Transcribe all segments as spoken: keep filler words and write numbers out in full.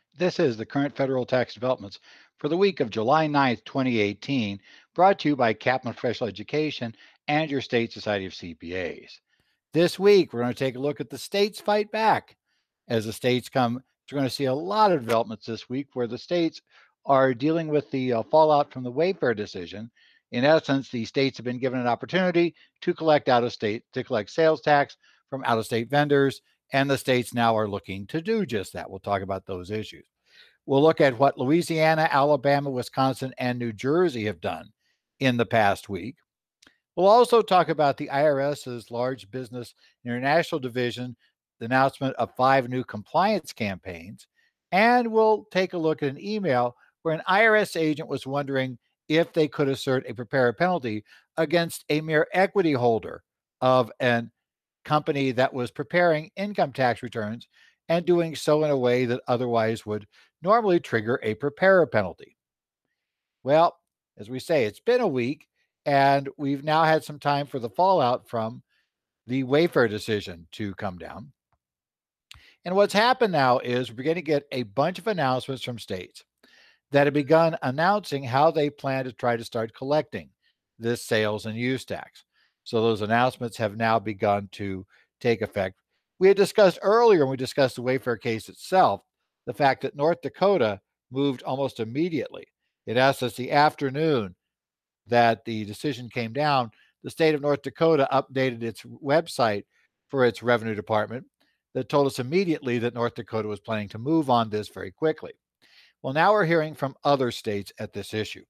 This is the current federal tax developments for the week of July ninth, twenty eighteen, brought to you by Kaplan Professional Education and your state society of C P As. This week, we're going to take a look at the states fight back. As the states come, we're going to see a lot of developments this week where the states are dealing with the uh, fallout from the Wayfair decision. In essence, the states have been given an opportunity to collect out of state, to collect sales tax from out of state vendors, and the states now are looking to do just that. We'll talk about those issues. We'll look at what Louisiana, Alabama, Wisconsin, and New Jersey have done in the past week. We'll also talk about the IRS's Large Business International Division, the announcement of five new compliance campaigns, and we'll take a look at an email where an I R S agent was wondering if they could assert a preparer penalty against a mere equity holder of a company that was preparing income tax returns and doing so in a way that otherwise would normally trigger a preparer penalty. Well, as we say, it's been a week, and we've now had some time for the fallout from the Wayfair decision to come down. And what's happened now is we're going to get a bunch of announcements from states that have begun announcing how they plan to try to start collecting this sales and use tax. So those announcements have now begun to take effect. We had discussed earlier when we discussed the Wayfair case itself, the fact that North Dakota moved almost immediately. In essence, the afternoon that the decision came down, the state of North Dakota updated its website for its revenue department that told us immediately that North Dakota was planning to move on this very quickly. Well, now we're hearing from other states at this issue.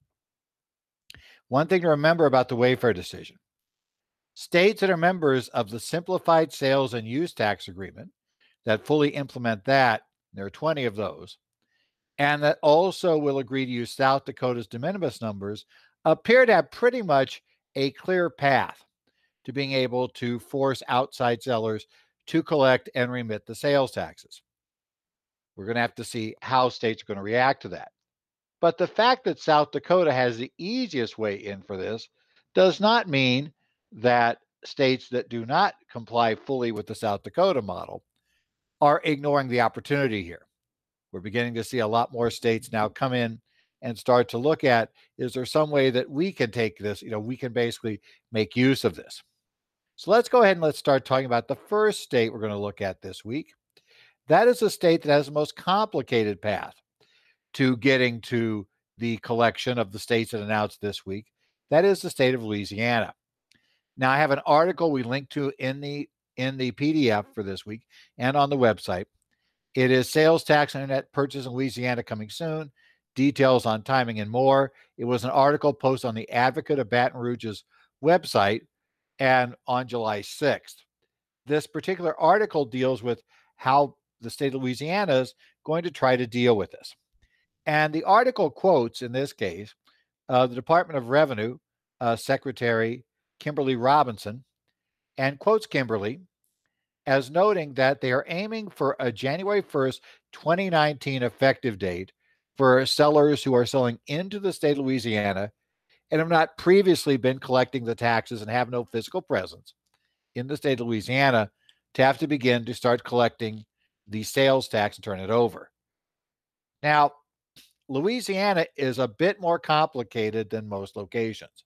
One thing to remember about the Wayfair decision: states that are members of the Simplified Sales and Use Tax Agreement, that fully implement that, there are twenty of those, and that also will agree to use South Dakota's de minimis numbers, appear to have pretty much a clear path to being able to force outside sellers to collect and remit the sales taxes. We're going to have to see how states are going to react to that. But the fact that South Dakota has the easiest way in for this does not mean that states that do not comply fully with the South Dakota model are ignoring the opportunity here. We're beginning to see a lot more states now come in and start to look at, is there some way that we can take this, you know, we can basically make use of this. So let's go ahead and let's start talking about the first state we're going to look at this week. That is a state that has the most complicated path to getting to the collection of the states that announced this week. That is the state of Louisiana. Now, I have an article we linked to in the in the P D F for this week and on the website. It is Sales Tax Internet Purchase in Louisiana coming soon, details on timing and more. It was an article posted on the Advocate of Baton Rouge's website and on July sixth. This particular article deals with how the state of Louisiana is going to try to deal with this. And the article quotes, in this case, uh, the Department of Revenue uh, Secretary Kimberly Robinson, and quotes Kimberly as noting that they are aiming for a January first, twenty nineteen effective date for sellers who are selling into the state of Louisiana and have not previously been collecting the taxes and have no physical presence in the state of Louisiana to have to begin to start collecting the sales tax and turn it over. Now, Louisiana is a bit more complicated than most locations.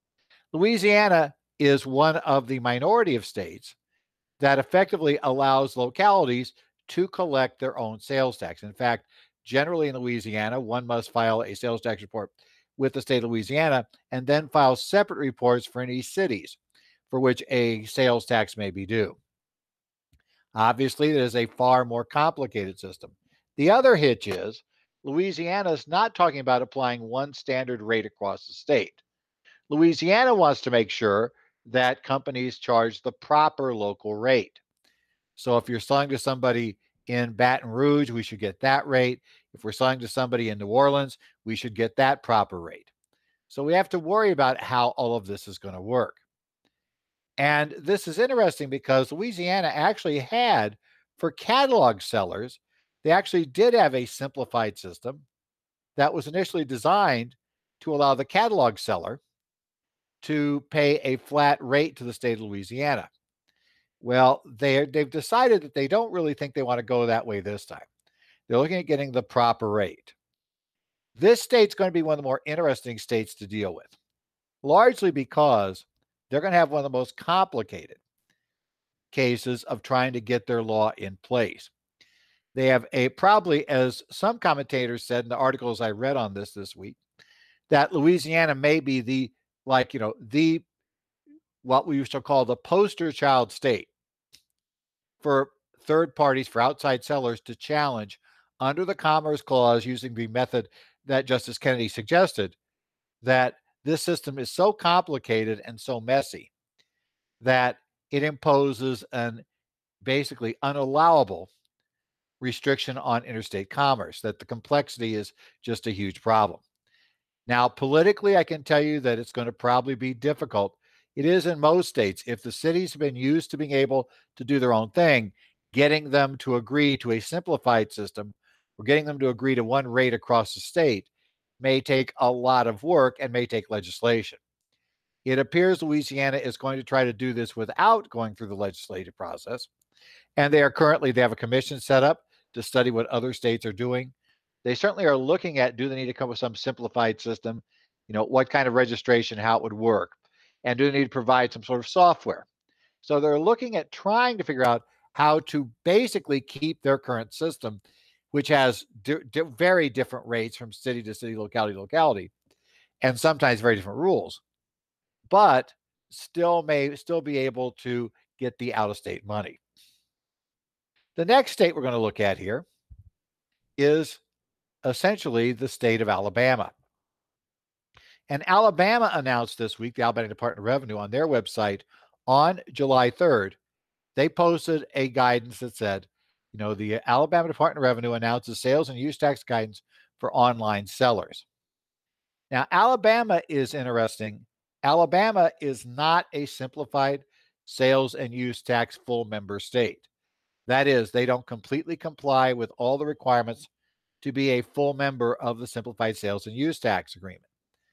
Louisiana is one of the minority of states that effectively allows localities to collect their own sales tax. In fact, generally in Louisiana, one must file a sales tax report with the state of Louisiana and then file separate reports for any cities for which a sales tax may be due. Obviously, it is a far more complicated system. The other hitch is Louisiana is not talking about applying one standard rate across the state. Louisiana wants to make sure that companies charge the proper local rate. So if you're selling to somebody in Baton Rouge, we should get that rate. If we're selling to somebody in New Orleans, we should get that proper rate. So we have to worry about how all of this is going to work. And this is interesting because Louisiana actually had, for catalog sellers, they actually did have a simplified system that was initially designed to allow the catalog seller to pay a flat rate to the state of Louisiana. Well, they they've decided that they don't really think they want to go that way this time. They're looking at getting the proper rate. This state's going to be one of the more interesting states to deal with, largely because they're going to have one of the most complicated cases of trying to get their law in place. They have a probably, as some commentators said in the articles I read on this this week, that Louisiana may be the, like, you know, the, what we used to call the poster child state for third parties, for outside sellers to challenge under the Commerce Clause using the method that Justice Kennedy suggested, that this system is so complicated and so messy that it imposes an basically unallowable restriction on interstate commerce, that the complexity is just a huge problem. Now, politically, I can tell you that it's going to probably be difficult. It is in most states. If the cities have been used to being able to do their own thing, getting them to agree to a simplified system or getting them to agree to one rate across the state may take a lot of work and may take legislation. It appears Louisiana is going to try to do this without going through the legislative process. And they are currently, they have a commission set up to study what other states are doing. They certainly are looking at, do they need to come up with some simplified system? You know, what kind of registration, how it would work? And do they need to provide some sort of software? So they're looking at trying to figure out how to basically keep their current system, which has di- di- very different rates from city to city, locality to locality, and sometimes very different rules, but still may still be able to get the out-of-state money. The next state we're going to look at here is essentially the state of Alabama. And Alabama announced this week, the Alabama Department of Revenue, on their website on July third, they posted a guidance that said, you know, the Alabama Department of Revenue announces sales and use tax guidance for online sellers. Now, Alabama is interesting. Alabama is not a simplified sales and use tax full member state. That is, they don't completely comply with all the requirements to be a full member of the Simplified Sales and Use Tax Agreement.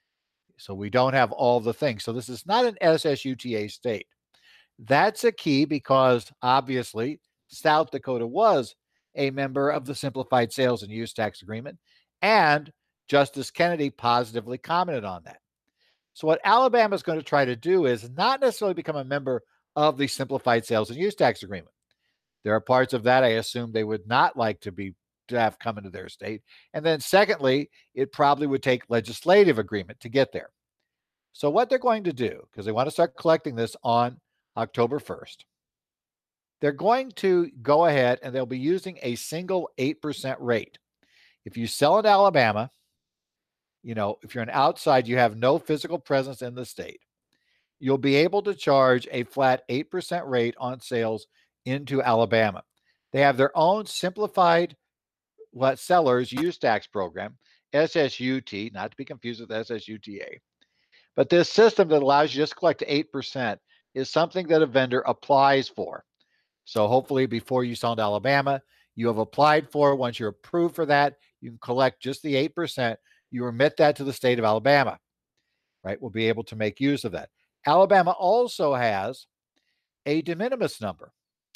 So we don't have all the things. So this is not an S S U T A state. That's a key because obviously South Dakota was a member of the Simplified Sales and Use Tax Agreement, and Justice Kennedy positively commented on that. So what Alabama is going to try to do is not necessarily become a member of the Simplified Sales and Use Tax Agreement. There are parts of that I assume they would not like to be to have come into their state. And then secondly, it probably would take legislative agreement to get there. So what they're going to do, because they want to start collecting this on October first, they're going to go ahead and they'll be using a single eight percent rate. If you sell in Alabama, you know, if you're an outside, you have no physical presence in the state, you'll be able to charge a flat eight percent rate on sales into Alabama. They have their own simplified what sellers use tax program, S S U T, not to be confused with S S U T A. But this system that allows you just to collect eight percent is something that a vendor applies for. So hopefully before you sell to Alabama, you have applied for. Once you're approved for that, you can collect just the eight percent. You remit that to the state of Alabama, right? We'll be able to make use of that. Alabama also has a de minimis number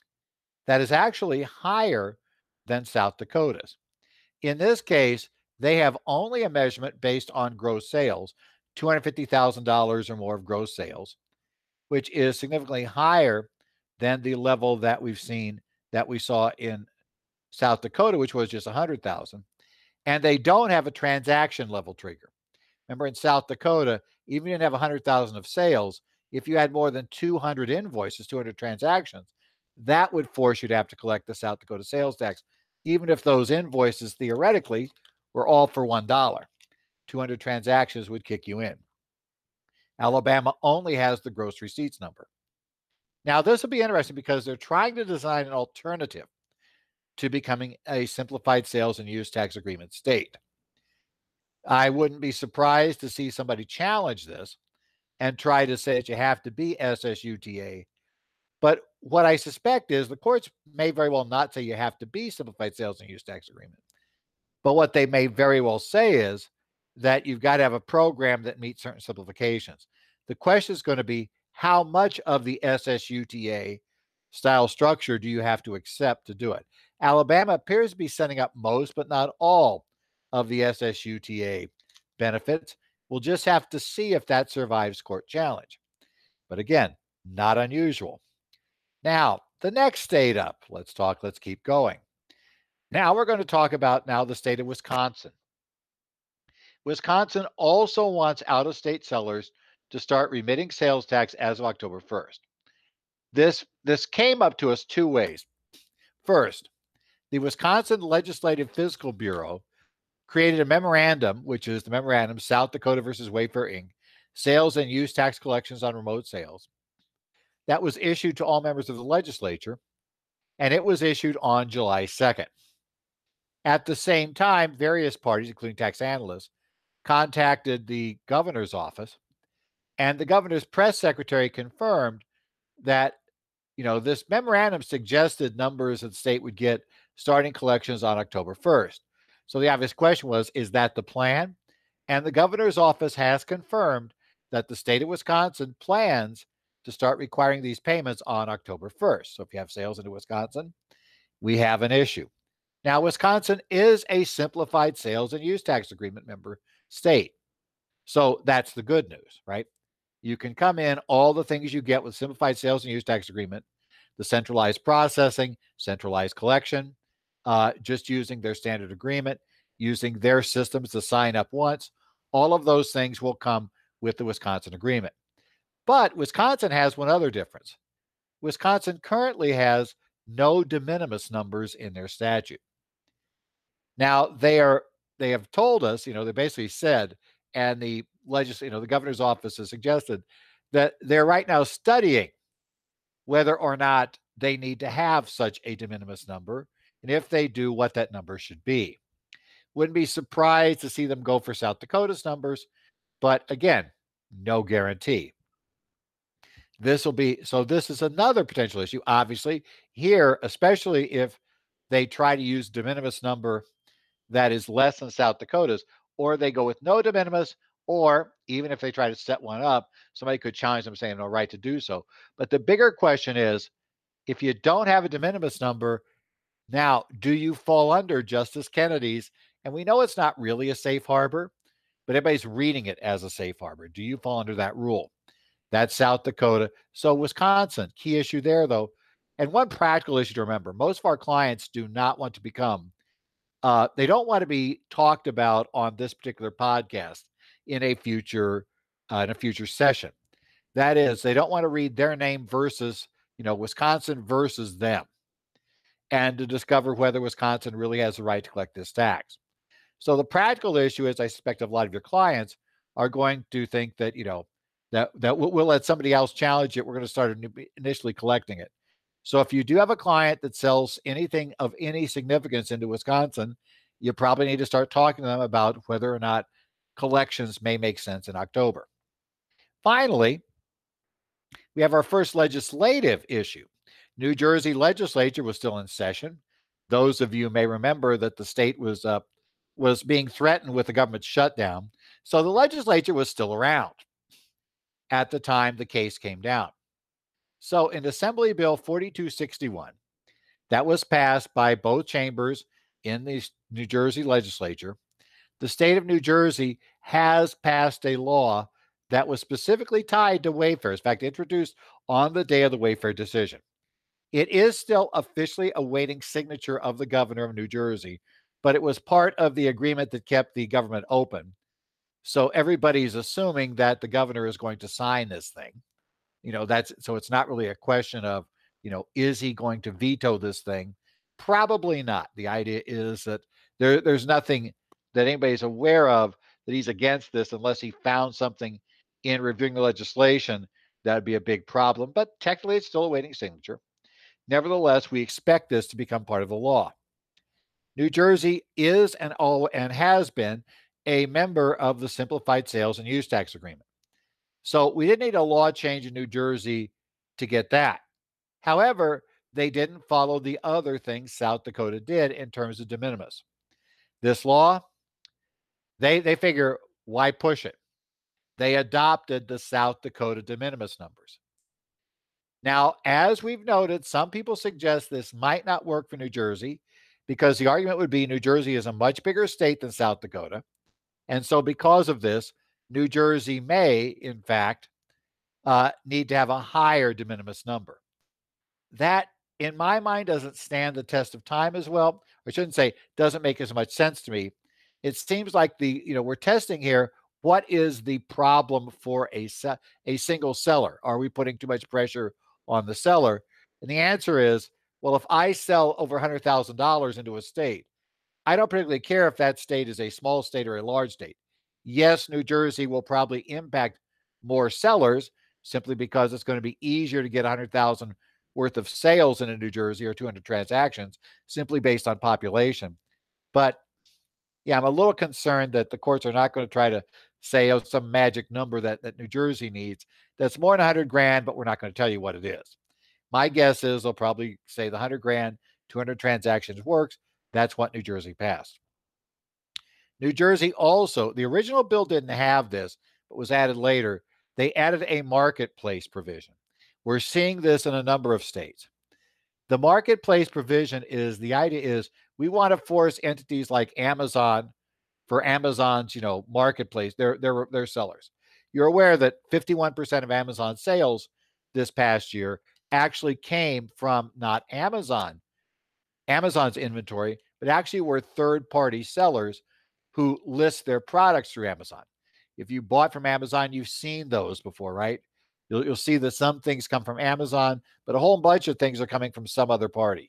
that is actually higher than South Dakota's. In this case, they have only a measurement based on gross sales, two hundred fifty thousand dollars or more of gross sales, which is significantly higher than the level that we've seen, that we saw in South Dakota, which was just one hundred thousand dollars. And they don't have a transaction level trigger. Remember, in South Dakota, even if you didn't have one hundred thousand dollars of sales, if you had more than two hundred invoices, two hundred transactions, that would force you to have to collect the South Dakota sales tax, even if those invoices theoretically were all for one dollar. two hundred transactions would kick you in. Alabama only has the gross receipts number. Now, this will be interesting because they're trying to design an alternative to becoming a simplified sales and use tax agreement state. I wouldn't be surprised to see somebody challenge this and try to say that you have to be S S U T A. But what I suspect is the courts may very well not say you have to be simplified sales and use tax agreement. But what they may very well say is that you've got to have a program that meets certain simplifications. The question is going to be, how much of the S S U T A style structure do you have to accept to do it? Alabama appears to be sending up most, but not all, of the S S U T A benefits. We'll just have to see if that survives court challenge. But again, not unusual. Now, the next state up, let's talk, let's keep going. Now we're going to talk about now the state of Wisconsin. Wisconsin also wants out-of-state sellers to start remitting sales tax as of October first. This, this came up to us two ways. First, the Wisconsin Legislative Fiscal Bureau created a memorandum, which is the memorandum South Dakota versus Wayfair Incorporated, Sales and Use Tax Collections on Remote Sales, that was issued to all members of the legislature, and it was issued on July second. At the same time, various parties, including tax analysts, contacted the governor's office, and the governor's press secretary confirmed that, you know, this memorandum suggested numbers that the state would get starting collections on October first. So the obvious question was, is that the plan? And the governor's office has confirmed that the state of Wisconsin plans to start requiring these payments on October first. So if you have sales into Wisconsin, we have an issue. Now, Wisconsin is a simplified sales and use tax agreement member state. So that's the good news, right? You can come in, all the things you get with simplified sales and use tax agreement, the centralized processing, centralized collection, uh, just using their standard agreement, using their systems to sign up once. All of those things will come with the Wisconsin agreement. But Wisconsin has one other difference. Wisconsin currently has no de minimis numbers in their statute. Now, they are they have told us, you know, they basically said, and the legislature, you know, the governor's office has suggested that they're right now studying whether or not they need to have such a de minimis number, and if they do, what that number should be. Wouldn't be surprised to see them go for South Dakota's numbers, but again, no guarantee. This will be, so this is another potential issue. Obviously, here, especially if they try to use de minimis number that is less than South Dakota's, or they go with no de minimis, or even if they try to set one up, somebody could challenge them saying no right to do so. But the bigger question is, if you don't have a de minimis number, now, do you fall under Justice Kennedy's? And we know it's not really a safe harbor, but everybody's reading it as a safe harbor. Do you fall under that rule? That's South Dakota. So Wisconsin, key issue there, though. And one practical issue to remember, most of our clients do not want to become, uh, they don't want to be talked about on this particular podcast in a future, uh, in a future session. That is, they don't want to read their name versus, you know, Wisconsin versus them, and to discover whether Wisconsin really has the right to collect this tax. So the practical issue is, I suspect a lot of your clients are going to think that, you know, that, that we'll, we'll let somebody else challenge it. We're going to start initially collecting it. So if you do have a client that sells anything of any significance into Wisconsin, you probably need to start talking to them about whether or not collections may make sense in October. Finally, we have our first legislative issue. New Jersey legislature was still in session. Those of you may remember that the state was uh, was being threatened with a government shutdown. So the legislature was still around at the time the case came down. So in Assembly Bill forty-two sixty-one, that was passed by both chambers in the New Jersey legislature, the state of New Jersey has passed a law that was specifically tied to Wayfair. In fact, introduced on the day of the Wayfair decision. It is still officially awaiting signature of the governor of New Jersey, but it was part of the agreement that kept the government open. So everybody's assuming that the governor is going to sign this thing. You know, that's, so it's not really a question of, you know, is he going to veto this thing? Probably not. The idea is that there, there's nothing that anybody's aware of that he's against this, unless he found something in reviewing the legislation that would be a big problem. But technically, it's still awaiting signature. Nevertheless, we expect this to become part of the law. New Jersey is and all and has been a member of the Simplified Sales and Use Tax Agreement. So we didn't need a law change in New Jersey to get that. However, they didn't follow the other things South Dakota did in terms of de minimis. This law, they, they figure, why push it? They adopted the South Dakota de minimis numbers. Now, as we've noted, some people suggest this might not work for New Jersey because the argument would be New Jersey is a much bigger state than South Dakota. And so, because of this, New Jersey may, in fact, uh, need to have a higher de minimis number. That, in my mind, doesn't stand the test of time as well. I shouldn't say doesn't make as much sense to me. It seems like the, you know, we're testing here. What is the problem for a, a single seller? Are we putting too much pressure on the seller? And the answer is, well, if I sell over one hundred thousand dollars into a state, I don't particularly care if that state is a small state or a large state. Yes, New Jersey will probably impact more sellers simply because it's going to be easier to get one hundred thousand worth of sales in New Jersey or two hundred transactions simply based on population. But yeah, I'm a little concerned that the courts are not going to try to say, oh, some magic number that, that New Jersey needs that's more than one hundred grand, but we're not going to tell you what it is. My guess is they'll probably say the one hundred grand, two hundred transactions works. That's what New Jersey passed. New Jersey also, the original bill didn't have this, but was added later. They added a marketplace provision. We're seeing this in a number of states. The marketplace provision is, the idea is we want to force entities like Amazon for Amazon's, you know, marketplace, their, their, their sellers. You're aware that fifty-one percent of Amazon sales this past year actually came from not Amazon, Amazon's inventory, but actually were third-party sellers who list their products through Amazon. If you bought from Amazon, you've seen those before, right? You'll, you'll see that some things come from Amazon, but a whole bunch of things are coming from some other party.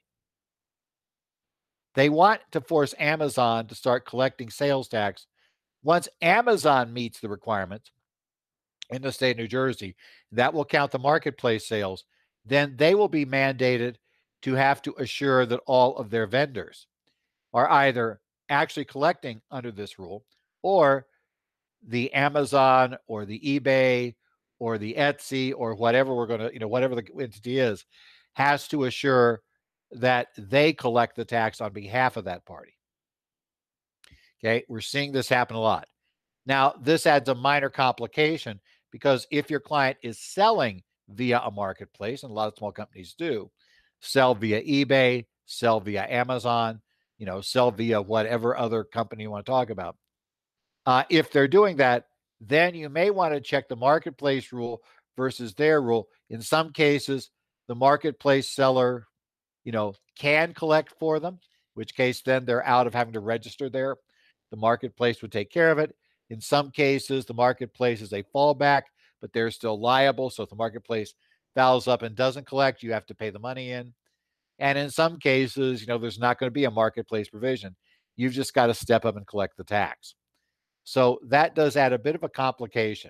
They want to force Amazon to start collecting sales tax. Once Amazon meets the requirements in the state of New Jersey, that will count the marketplace sales. Then they will be mandated to have to assure that all of their vendors are either actually collecting under this rule, or the Amazon or the eBay or the Etsy or whatever we're going to, you know, whatever the entity is, has to assure that they collect the tax on behalf of that party. Okay, we're seeing this happen a lot. Now, this adds a minor complication because if your client is selling via a marketplace, and a lot of small companies do, sell via eBay, sell via Amazon, you know, sell via whatever other company you want to talk about. Uh, if they're doing that, then you may want to check the marketplace rule versus their rule. In some cases, the marketplace seller, you know, can collect for them, in which case then they're out of having to register there. The marketplace would take care of it. In some cases, the marketplace is a fallback, but they're still liable. So if the marketplace fouls up and doesn't collect, you have to pay the money in. And in some cases, you know, there's not going to be a marketplace provision. You've just got to step up and collect the tax. So that does add a bit of a complication.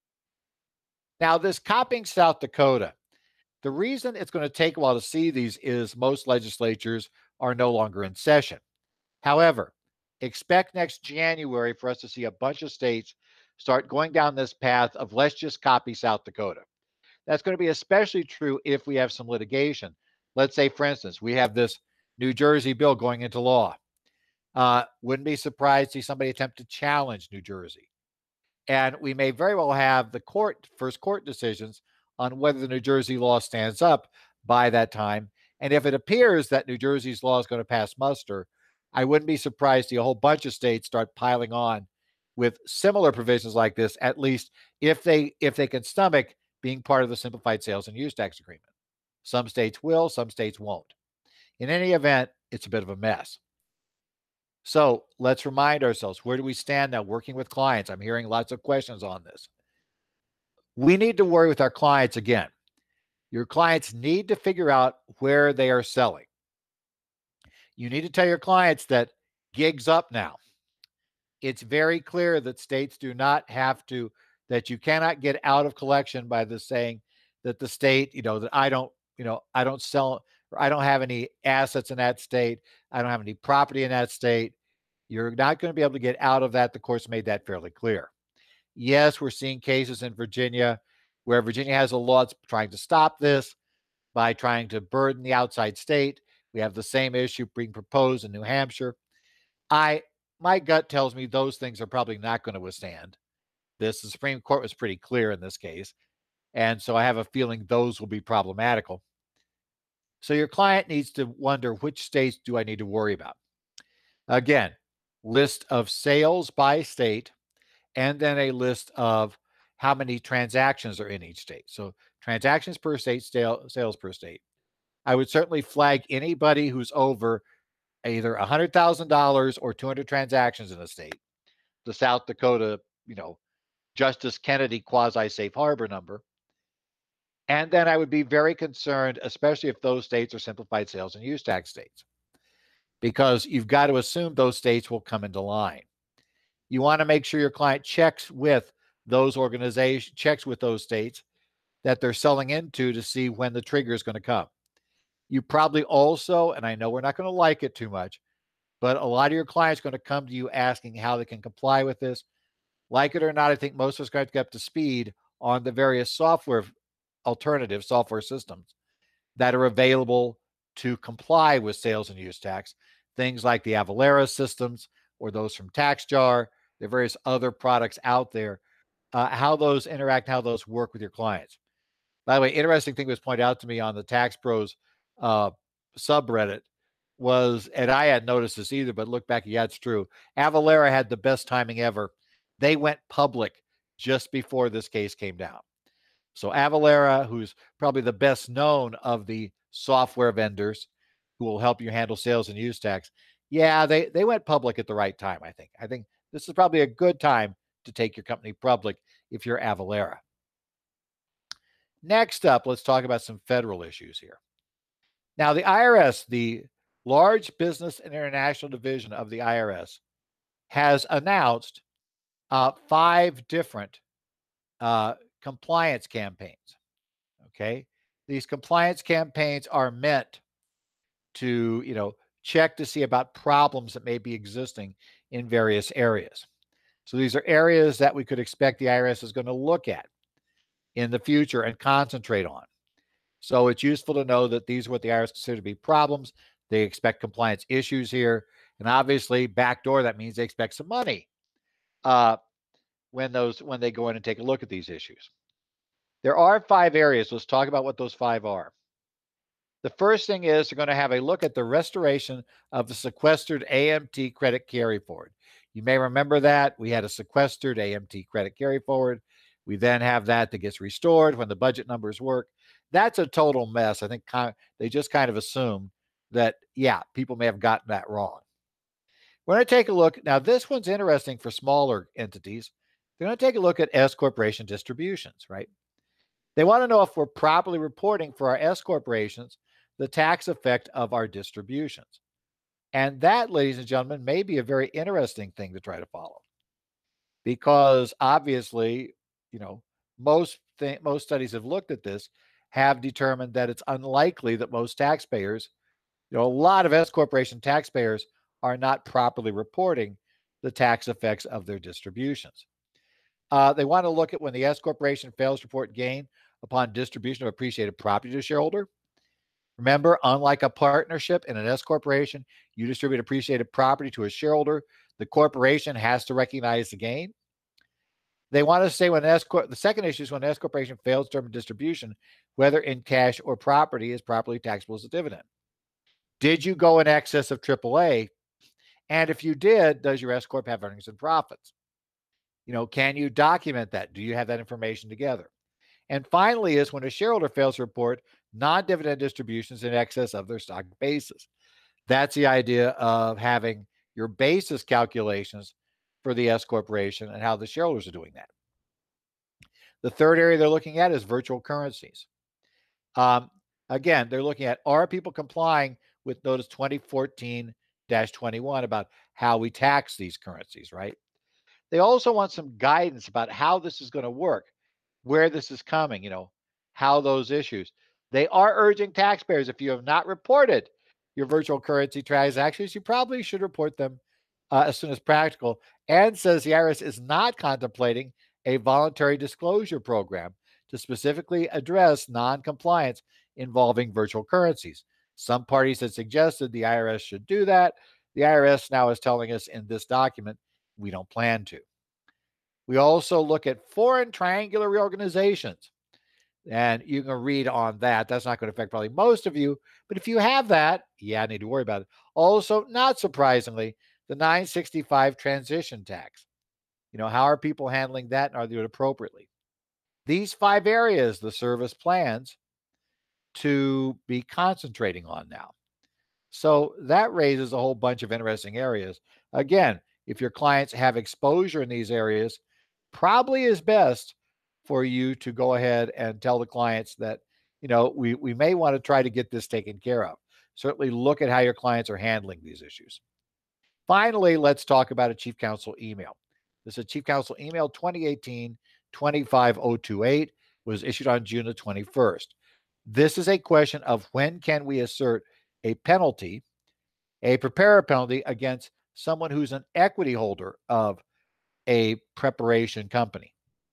Now, this copying South Dakota, the reason it's going to take a while to see these is most legislatures are no longer in session. However, expect next January for us to see a bunch of states start going down this path of let's just copy South Dakota. That's going to be especially true if we have some litigation. Let's say, for instance, we have this New Jersey bill going into law. Uh, wouldn't be surprised to see somebody attempt to challenge New Jersey. And we may very well have the court, first court decisions on whether the New Jersey law stands up by that time. And if it appears that New Jersey's law is going to pass muster, I wouldn't be surprised to see a whole bunch of states start piling on with similar provisions like this, at least if they if they can stomach being part of the simplified sales and use tax agreement. Some states will, some states won't. In any event, it's a bit of a mess. So let's remind ourselves, where do we stand now working with clients? I'm hearing lots of questions on this. We need to worry with our clients again. Your clients need to figure out where they are selling. You need to tell your clients that gig's up now. It's very clear that states do not have to, that you cannot get out of collection by the saying that the state, you know, that I don't, you know, I don't sell, or I don't have any assets in that state. I don't have any property in that state. You're not going to be able to get out of that. The court's made that fairly clear. Yes, we're seeing cases in Virginia where Virginia has a law that's trying to stop this by trying to burden the outside state. We have the same issue being proposed in New Hampshire. I, my gut tells me those things are probably not going to withstand this. The Supreme Court was pretty clear in this case. And so I have a feeling those will be problematical. So your client needs to wonder, which states do I need to worry about? Again, list of sales by state, and then a list of how many transactions are in each state. So transactions per state, sales per state. I would certainly flag anybody who's over either one hundred thousand dollars or two hundred transactions in a state. The South Dakota, you know, Justice Kennedy quasi-safe harbor number. And then I would be very concerned, especially if those states are simplified sales and use tax states, because you've got to assume those states will come into line. You want to make sure your client checks with those organizations, checks with those states that they're selling into to see when the trigger is going to come. You probably also, and I know we're not going to like it too much, but a lot of your clients are going to come to you asking how they can comply with this. Like it or not, I think most of us got to get up to speed on the various software alternative software systems that are available to comply with sales and use tax. Things like the Avalara systems or those from TaxJar, the various other products out there, uh, how those interact, how those work with your clients. By the way, interesting thing was pointed out to me on the Tax Pros uh, subreddit was, and I hadn't noticed this either, but look back, yeah, it's true. Avalara had the best timing ever. They went public just before this case came down. So Avalara, who's probably the best known of the software vendors who will help you handle sales and use tax, yeah, they, they went public at the right time, I think. I think this is probably a good time to take your company public if you're Avalara. Next up, let's talk about some federal issues here. Now, the I R S, the Large Business and International Division of the I R S, has announced uh, five different uh, compliance campaigns. Okay, these compliance campaigns are meant to, you know, check to see about problems that may be existing in various areas. So these are areas that we could expect the I R S is going to look at in the future and concentrate on. So it's useful to know that these are what the I R S consider to be problems. They expect compliance issues here. And obviously, backdoor, that means they expect some money uh, when those when they go in and take a look at these issues. There are five areas. Let's talk about what those five are. The first thing is they're going to have a look at the restoration of the sequestered A M T credit carry forward. You may remember that we had a sequestered A M T credit carry forward. We then have that that gets restored when the budget numbers work. That's a total mess. I think they just kind of assume that, yeah, people may have gotten that wrong. We're going to take a look. Now, this one's interesting for smaller entities. They're going to take a look at S corporation distributions, right? They want to know if we're properly reporting for our S corporations the tax effect of our distributions. And that, ladies and gentlemen, may be a very interesting thing to try to follow. Because obviously, you know, most th- most studies have looked at this, have determined that it's unlikely that most taxpayers, you know, a lot of S corporation taxpayers are not properly reporting the tax effects of their distributions. Uh, they want to look at when the S corporation fails to report gain upon distribution of appreciated property to shareholder. Remember, unlike a partnership in an S corporation, you distribute appreciated property to a shareholder. The corporation has to recognize the gain. They want to say when S corp, the second issue is when S corporation fails to determine distribution, whether in cash or property, is properly taxable as a dividend. Did you go in excess of triple A? And if you did, does your S corp have earnings and profits? You know, can you document that? Do you have that information together? And finally is when a shareholder fails to report non-dividend distributions in excess of their stock basis. That's the idea of having your basis calculations for the S corporation and how the shareholders are doing that. The third area they're looking at is virtual currencies. Um, again, they're looking at, are people complying with Notice twenty fourteen dash twenty-one about how we tax these currencies, right? They also want some guidance about how this is going to work, where this is coming, you know, how those issues. They are urging taxpayers, if you have not reported your virtual currency transactions, you probably should report them uh, as soon as practical, and says the I R S is not contemplating a voluntary disclosure program to specifically address non-compliance involving virtual currencies. Some parties have suggested the I R S should do that. The I R S now is telling us in this document, we don't plan to. We also look at foreign triangular reorganizations. And you can read on that. That's not going to affect probably most of you. But if you have that, yeah, I need to worry about it. Also, not surprisingly, the nine sixty-five transition tax. You know, how are people handling that, and are they doing it appropriately? These five areas the service plans to be concentrating on now. So that raises a whole bunch of interesting areas. Again, if your clients have exposure in these areas, probably is best for you to go ahead and tell the clients that, you know, we, we may want to try to get this taken care of. Certainly look at how your clients are handling these issues. Finally, let's talk about a chief counsel email. This is a chief counsel email twenty eighteen twenty-five oh twenty-eight, was issued on June the twenty-first. This is a question of when can we assert a penalty, a preparer penalty against someone who's an equity holder of a preparation company.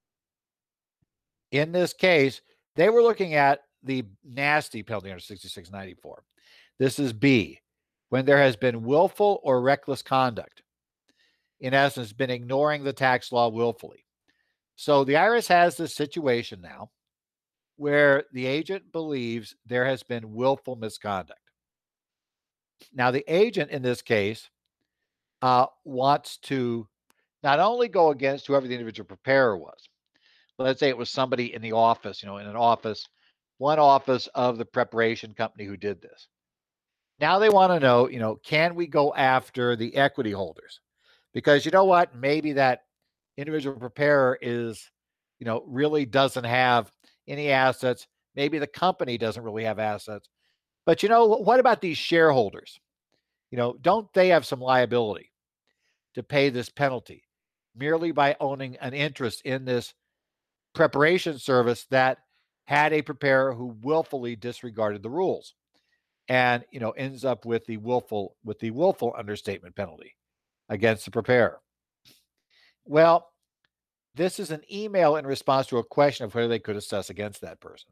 In this case, they were looking at the nasty penalty under sixty-six ninety-four. This is B, when there has been willful or reckless conduct. In essence, been ignoring the tax law willfully. So the I R S has this situation now where the agent believes there has been willful misconduct. Now, the agent in this case uh, wants to not only go against whoever the individual preparer was. Let's say it was somebody in the office, you know, in an office, one office of the preparation company who did this. Now they want to know, you know, can we go after the equity holders? Because you know what? Maybe that individual preparer is, you know, really doesn't have any assets. Maybe the company doesn't really have assets. But you know, what about these shareholders? You know, don't they have some liability to pay this penalty merely by owning an interest in this preparation service that had a preparer who willfully disregarded the rules, and you know ends up with the willful with the willful understatement penalty against the preparer? Well, this is an email in response to a question of whether they could assess against that person.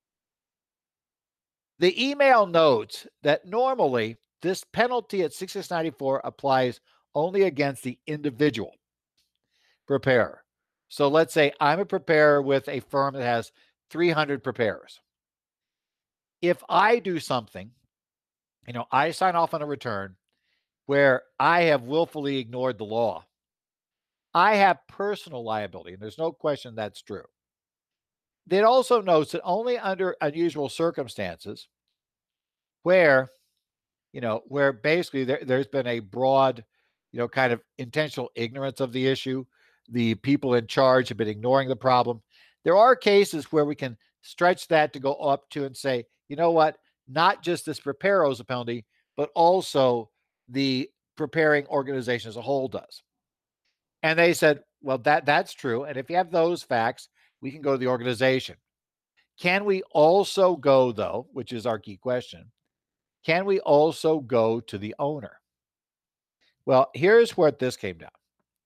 The email notes that normally this penalty at sixty-six ninety-four applies only against the individual preparer. So let's say I'm a preparer with a firm that has three hundred preparers. If I do something, you know, I sign off on a return where I have willfully ignored the law, I have personal liability, and there's no question that's true. It also notes that only under unusual circumstances where, you know, where basically there, there's been a broad, you know, kind of intentional ignorance of the issue, the people in charge have been ignoring the problem. There are cases where we can stretch that to go up to and say, you know what, not just this preparer owes a penalty, but also the preparing organization as a whole does. And they said, well, that that's true. And if you have those facts, we can go to the organization. Can we also go, though, which is our key question, can we also go to the owner? Well, here's where this came down.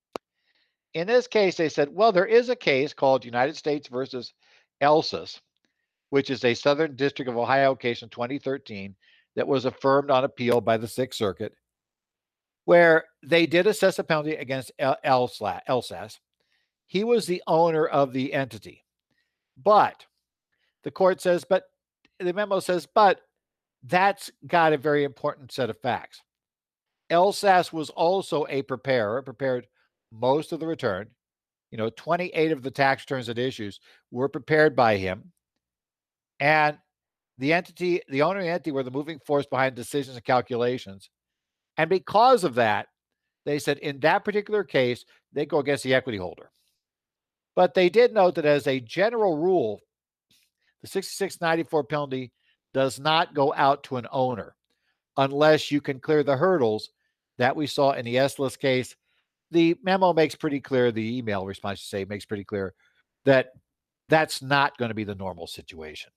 In this case, they said, well, there is a case called United States versus Elsas, which is a Southern District of Ohio case in twenty thirteen that was affirmed on appeal by the Sixth Circuit, where they did assess a penalty against Elsas. He was the owner of the entity. But the court says, but the memo says, but that's got a very important set of facts. Elsas was also a preparer, prepared most of the return. You know, twenty-eight of the tax returns at issues were prepared by him. And the entity, the owner of the entity were the moving force behind decisions and calculations. And because of that, they said in that particular case, they go against the equity holder. But they did note that as a general rule, the sixty-six ninety-four penalty does not go out to an owner unless you can clear the hurdles that we saw in the Elsas case. The memo makes pretty clear, the email response, to say, makes pretty clear that that's not going to be the normal situation.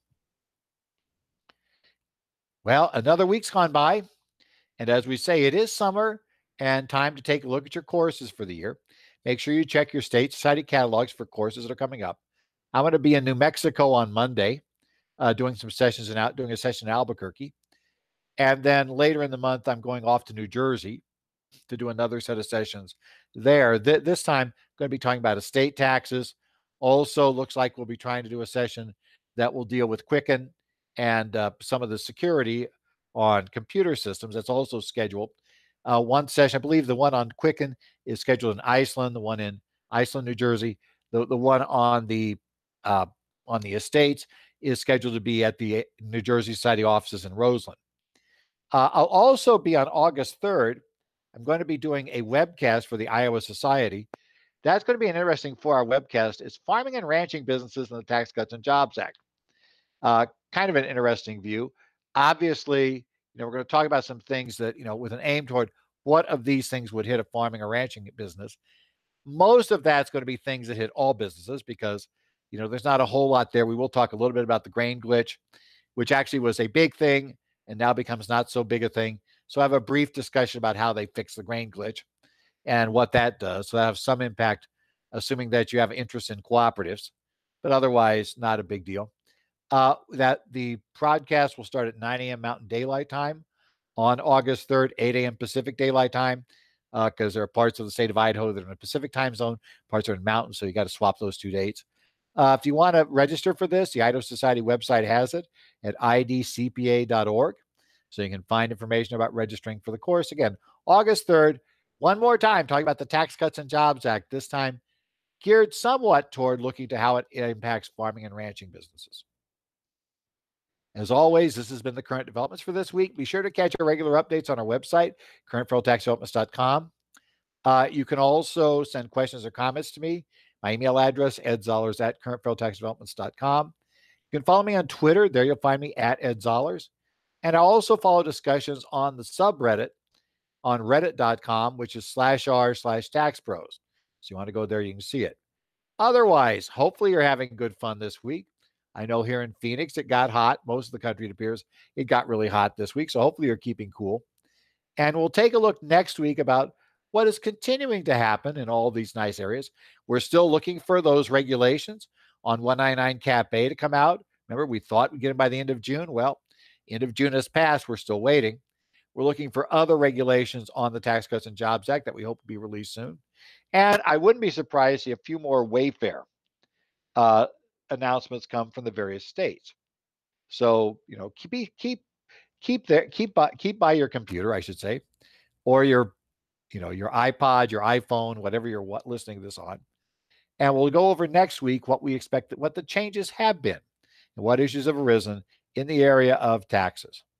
Well, another week's gone by, and as we say, it is summer and time to take a look at your courses for the year. Make sure you check your state society catalogs for courses that are coming up. I'm going to be in New Mexico on Monday, uh, doing some sessions and out doing a session in Albuquerque. And then later in the month, I'm going off to New Jersey to do another set of sessions there. Th- this time, I'm going to be talking about estate taxes. Also, looks like we'll be trying to do a session that will deal with Quicken and uh, some of the security on computer systems. That's also scheduled. Uh, one session, I believe the one on Quicken is scheduled in Iceland, the one in Iceland, New Jersey. The, the one on the uh, on the estates is scheduled to be at the New Jersey Society offices in Roseland. Uh, I'll also be on August third. I'm going to be doing a webcast for the Iowa Society. That's going to be an interesting four-hour webcast. It's farming and ranching businesses and the Tax Cuts and Jobs Act. Uh, kind of an interesting view. Obviously, you know, we're going to talk about some things that, you know, with an aim toward what of these things would hit a farming or ranching business. Most of that's going to be things that hit all businesses because, you know, there's not a whole lot there. We will talk a little bit about the grain glitch, which actually was a big thing and now becomes not so big a thing. So I have a brief discussion about how they fix the grain glitch and what that does. So that has some impact, assuming that you have interest in cooperatives, but otherwise not a big deal. Uh, that the broadcast will start at nine a.m. Mountain Daylight Time on August third, eight a.m. Pacific Daylight Time, because uh, there are parts of the state of Idaho that are in the Pacific time zone, parts are in Mountain, so you got to swap those two dates. Uh, if you want to register for this, the Idaho Society website has it at I D C P A dot org, so you can find information about registering for the course. Again, August third, one more time, talking about the Tax Cuts and Jobs Act, this time geared somewhat toward looking to how it impacts farming and ranching businesses. As always, this has been the current developments for this week. Be sure to catch our regular updates on our website, current federal tax developments dot com. Uh, you can also send questions or comments to me. My email address, edzollers at current federal tax developments dot com. You can follow me on Twitter. There you'll find me at edzollers. And I also follow discussions on the subreddit on reddit dot com, which is slash r slash tax pros. So you want to go there, you can see it. Otherwise, hopefully you're having good fun this week. I know here in Phoenix, it got hot. Most of the country, it appears, it got really hot this week. So hopefully you're keeping cool. And we'll take a look next week about what is continuing to happen in all these nice areas. We're still looking for those regulations on one ninety-nine Cap A to come out. Remember, we thought we'd get them by the end of June. Well, end of June has passed. We're still waiting. We're looking for other regulations on the Tax Cuts and Jobs Act that we hope will be released soon. And I wouldn't be surprised to see a few more Wayfair uh, announcements come from the various states. So, you know, keep keep keep there keep by, keep by your computer, I should say, or your, you know, your iPod, your iPhone, whatever you're what, listening to this on. And we'll go over next week what we expect, what the changes have been, and what issues have arisen in the area of taxes.